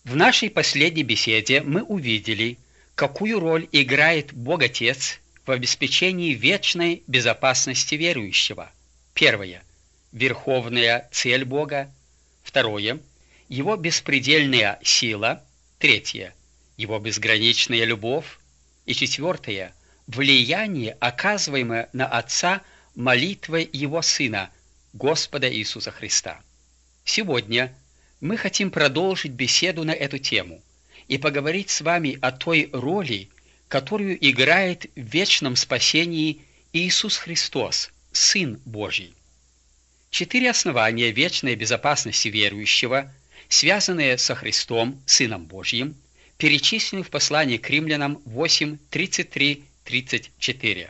В нашей последней беседе мы увидели, какую роль играет Бог Отец в обеспечении вечной безопасности верующего. Первое – верховная цель Бога. Второе – Его беспредельная сила. Третье – Его безграничная любовь. И четвертое – влияние, оказываемое на Отца молитвой Его Сына, Господа Иисуса Христа. Сегодня мы хотим продолжить беседу на эту тему и поговорить с вами о той роли, которую играет в вечном спасении Иисус Христос, Сын Божий. 4 основания вечной безопасности верующего, связанные со Христом, Сыном Божьим, перечислены в послании к Римлянам 8:33-34.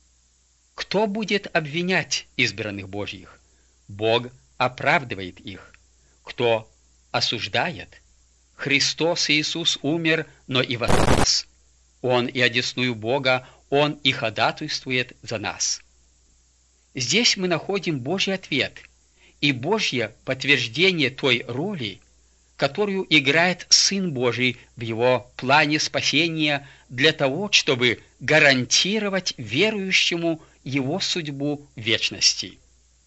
Кто будет обвинять избранных Божьих? Бог оправдывает их. Кто осуждает? Христос Иисус умер, но и воскрес. Он и одесную Бога, Он и ходатайствует за нас. Здесь мы находим Божий ответ и Божье подтверждение той роли, которую играет Сын Божий в Его плане спасения для того, чтобы гарантировать верующему его судьбу вечности.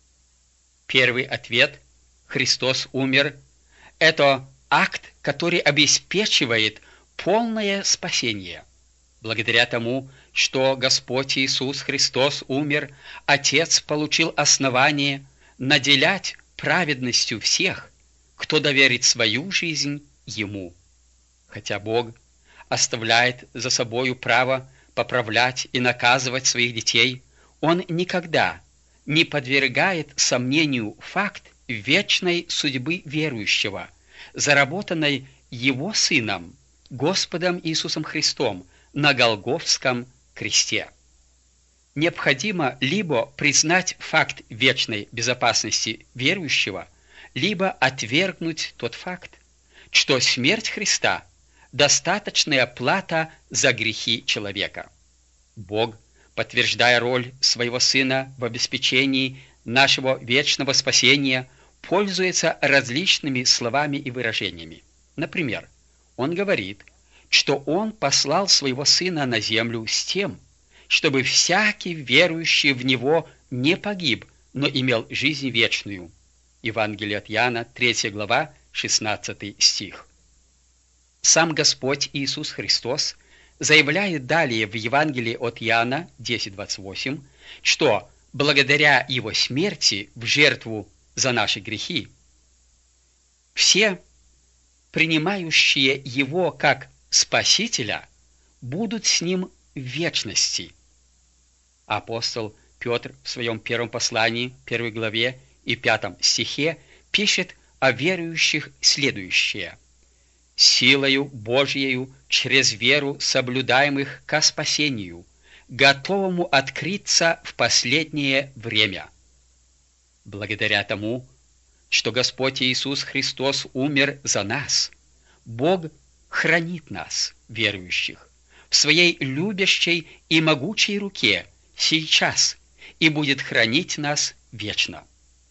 Первый ответ – Христос умер – это акт, который обеспечивает полное спасение. Благодаря тому, что Господь Иисус Христос умер, Отец получил основание наделять праведностью всех, кто доверит свою жизнь Ему. Хотя Бог оставляет за собою право поправлять и наказывать своих детей, Он никогда не подвергает сомнению факт вечной судьбы верующего, заработанной Его Сыном, Господом Иисусом Христом, на Голгофском кресте. Необходимо либо признать факт вечной безопасности верующего, либо отвергнуть тот факт, что смерть Христа – достаточная плата за грехи человека. Бог, подтверждая роль своего Сына в обеспечении нашего вечного спасения, пользуется различными словами и выражениями. Например, Он говорит, что Он послал своего Сына на землю с тем, чтобы всякий верующий в Него не погиб, но имел жизнь вечную. Евангелие от Иоанна, 3 глава, 16 стих. Сам Господь Иисус Христос заявляет далее в Евангелии от Иоанна 10:28, что благодаря Его смерти в жертву за наши грехи все, принимающие Его как Спасителя, будут с Ним в вечности. Апостол Петр в своем первом послании, 1 главе и 5 стихе пишет о верующих следующее: «Силою Божьею через веру соблюдаемых ко спасению, готовому открыться в последнее время». Благодаря тому, что Господь Иисус Христос умер за нас, Бог хранит нас, верующих, в Своей любящей и могучей руке сейчас и будет хранить нас вечно.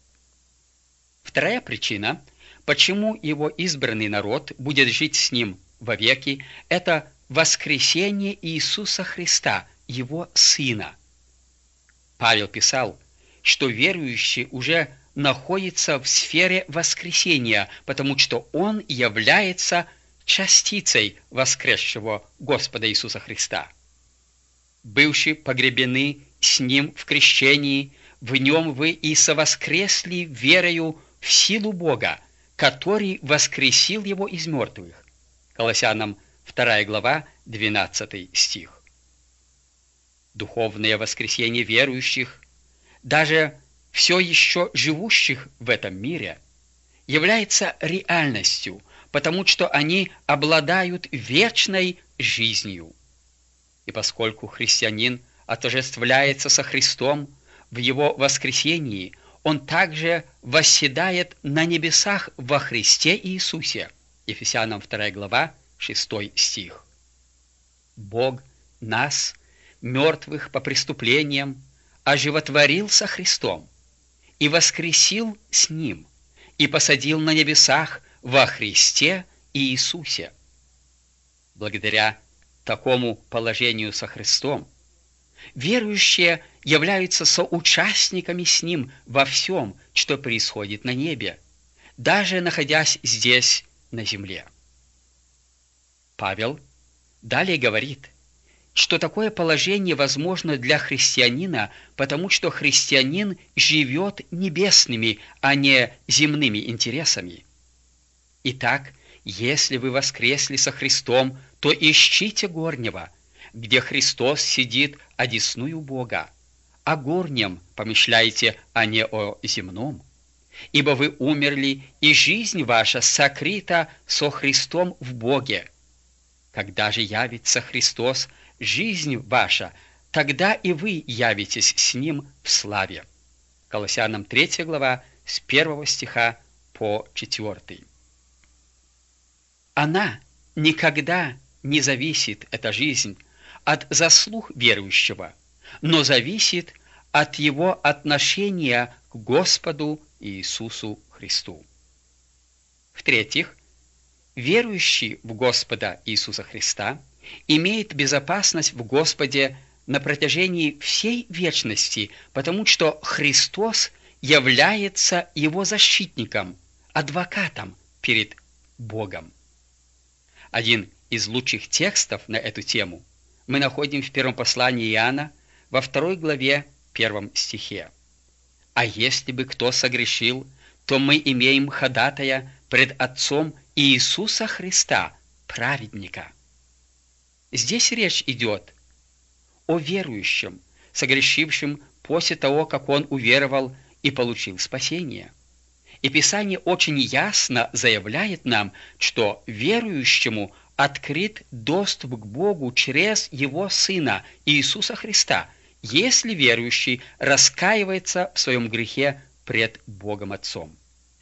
Вторая причина, почему Его избранный народ будет жить с Ним вовеки, это воскресение Иисуса Христа, Его Сына. Павел писал, что верующий уже находится в сфере воскресения, потому что он является частицей воскресшего Господа Иисуса Христа. Бывшие погребены с Ним в крещении, в Нем вы и совоскресли верою в силу Бога, который воскресил Его из мертвых. Колоссянам 2 глава, 12 стих. Духовное воскресение верующих, даже все еще живущих в этом мире, является реальностью, потому что они обладают вечной жизнью. И поскольку христианин отождествляется со Христом в Его воскресении, он также восседает на небесах во Христе Иисусе. Ефесянам 2 глава, 6 стих. Бог нас, мертвых по преступлениям, оживотворил со Христом и воскресил с Ним, и посадил на небесах во Христе Иисусе. Благодаря такому положению со Христом верующие являются соучастниками с Ним во всем, что происходит на небе, даже находясь здесь, на земле. Павел далее говорит, что такое положение возможно для христианина, потому что христианин живет небесными, а не земными интересами. Итак, если вы воскресли со Христом, то ищите горнего, где Христос сидит одесную Бога. О горнем помышляйте, а не о земном. Ибо вы умерли, и жизнь ваша сокрыта со Христом в Боге. Когда же явится Христос, жизнь ваша, тогда и вы явитесь с Ним в славе. Колоссянам 3 глава, с 1 стиха по 4. Она никогда не зависит, эта жизнь, от заслуг верующего, но зависит от его отношения к Господу Иисусу Христу. В-третьих, верующий в Господа Иисуса Христа имеет безопасность в Господе на протяжении всей вечности, потому что Христос является его защитником, адвокатом перед Богом. Один из лучших текстов на эту тему мы находим в первом послании Иоанна во 2 главе 1 стихе. «А если бы кто согрешил, то мы имеем ходатая пред Отцом Иисуса Христа, праведника». Здесь речь идет о верующем, согрешившем после того, как он уверовал и получил спасение. И Писание очень ясно заявляет нам, что верующему открыт доступ к Богу через Его Сына Иисуса Христа, если верующий раскаивается в своем грехе пред Богом Отцом.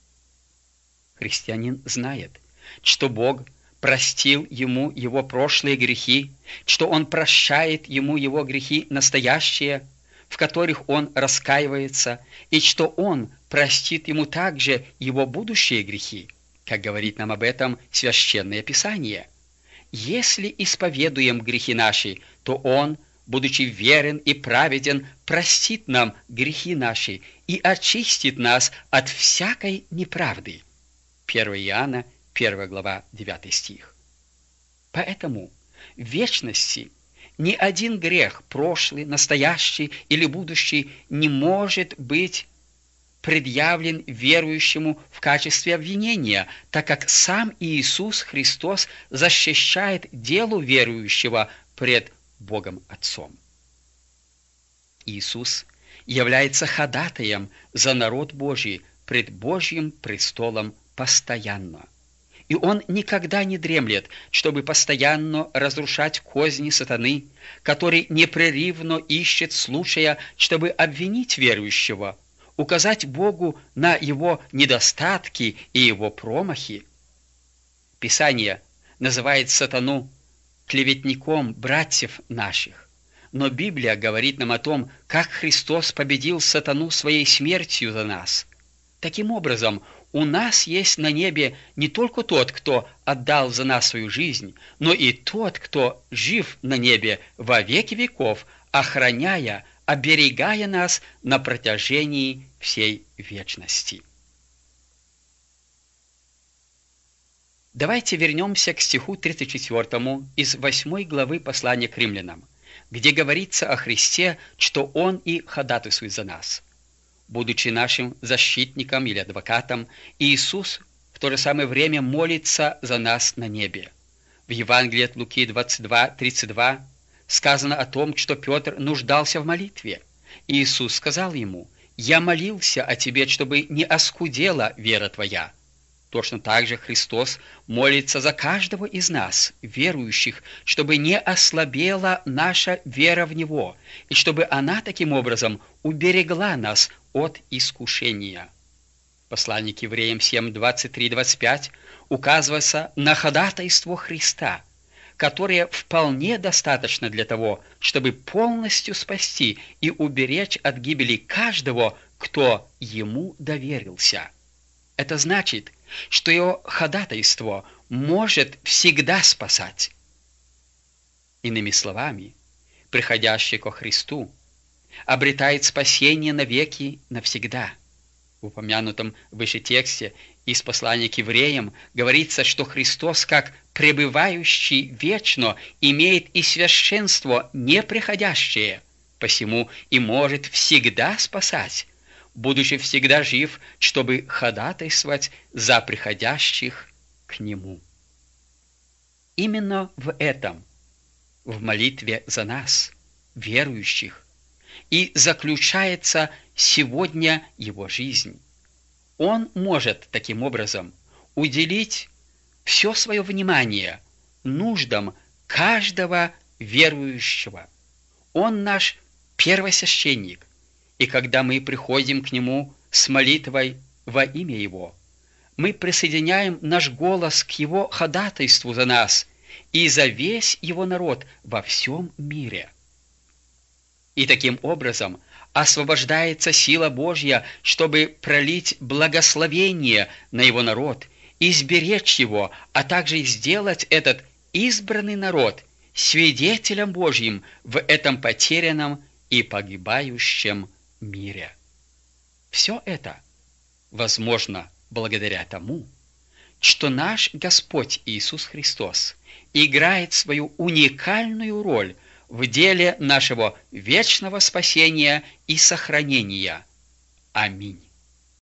Христианин знает, что Бог простил ему его прошлые грехи, что Он прощает ему его грехи настоящие, в которых он раскаивается, и что Он простит ему также его будущие грехи, как говорит нам об этом Священное Писание. Если исповедуем грехи наши, то Он, будучи верен и праведен, простит нам грехи наши и очистит нас от всякой неправды. 1 Иоанна, 1 глава, 9 стих. Поэтому в вечности ни один грех, прошлый, настоящий или будущий, не может быть предъявлен верующему в качестве обвинения, так как сам Иисус Христос защищает дело верующего пред Богом Отцом. Иисус является ходатаем за народ Божий пред Божьим престолом постоянно. И Он никогда не дремлет, чтобы постоянно разрушать козни сатаны, который непрерывно ищет случая, чтобы обвинить верующего, указать Богу на его недостатки и его промахи. Писание называет сатану клеветником братьев наших, но Библия говорит нам о том, как Христос победил сатану своей смертью за нас. Таким образом, у нас есть на небе не только тот, кто отдал за нас свою жизнь, но и тот, кто жив на небе во веки веков, охраняя, оберегая нас на протяжении всей вечности. Давайте вернемся к стиху 34 из 8 главы послания к римлянам, где говорится о Христе, что Он и ходатайствует за нас. Будучи нашим защитником или адвокатом, Иисус в то же самое время молится за нас на небе. В Евангелии от Луки 22:32 сказано о том, что Петр нуждался в молитве. Иисус сказал ему: «Я молился о тебе, чтобы не оскудела вера твоя». Точно так же Христос молится за каждого из нас, верующих, чтобы не ослабела наша вера в Него, и чтобы она таким образом уберегла нас от искушения. Послание к Евреям 7:23-25 указывается на ходатайство Христа, которое вполне достаточно для того, чтобы полностью спасти и уберечь от гибели каждого, кто Ему доверился. Это значит, что Его ходатайство может всегда спасать. Иными словами, приходящий ко Христу обретает спасение навеки навсегда. В упомянутом выше тексте из послания к евреям говорится, что Христос, как пребывающий вечно, имеет и священство неприходящее, посему и может всегда спасать, будучи всегда жив, чтобы ходатайствовать за приходящих к Нему. Именно в этом, в молитве за нас, верующих, и заключается сегодня Его жизнь. Он может таким образом уделить все свое внимание нуждам каждого верующего. Он наш первосвященник, и когда мы приходим к Нему с молитвой во имя Его, мы присоединяем наш голос к Его ходатайству за нас и за весь Его народ во всем мире. И таким образом освобождается сила Божья, чтобы пролить благословение на Его народ и сберечь его, а также сделать этот избранный народ свидетелем Божьим в этом потерянном и погибающем мире. Все это возможно благодаря тому, что наш Господь Иисус Христос играет свою уникальную роль в деле нашего вечного спасения и сохранения. Аминь.